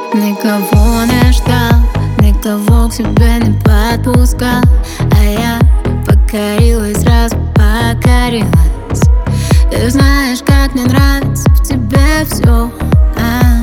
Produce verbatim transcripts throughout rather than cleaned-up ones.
Никого не ждал, никого к себе не подпускал, а я покорилась, раз покорилась. Ты знаешь, как мне нравится в тебе все, а,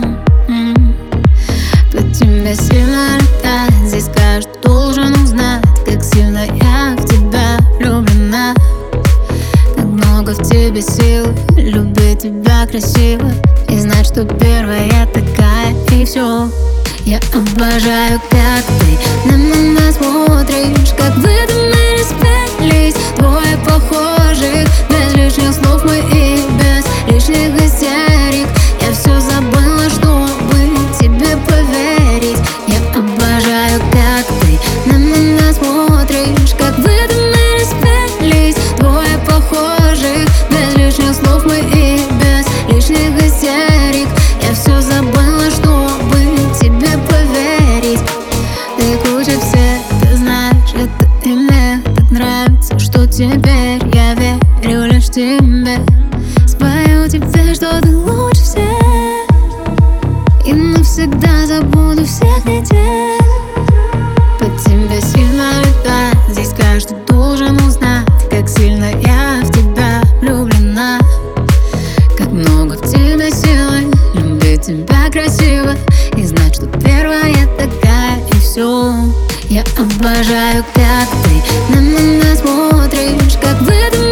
по тебе сильно летать. Здесь каждый должен узнать, как сильно я в тебя влюблена. Как много в тебе сил, любить тебя красиво и знать, что первая такая, и все. Я обожаю, как ты на меня смотришь, как в этом мире спелись двое похожих. Без лишних слов мы и без лишних истерик. Я все забыла, чтобы тебе поверить. Я обожаю, как ты на меня смотришь, как в этом мире спелись двое похожих. Без лишних слов мы и без лишних истерик. Я все забыла, чтобы тебе поверить. Ты круче всех, ты знаешь это, и мне так нравится, что теперь я верю лишь тебе. Спою тебе, что ты лучше всех, и навсегда забуду всех недель. По тебе сильно летать, здесь каждый должен узнать, как сильно я в тебя влюблена. Как много в тебе силы, любить тебя красиво и знать, что первая такая, и все. Я обожаю, как ты на меня смотришь, как в этом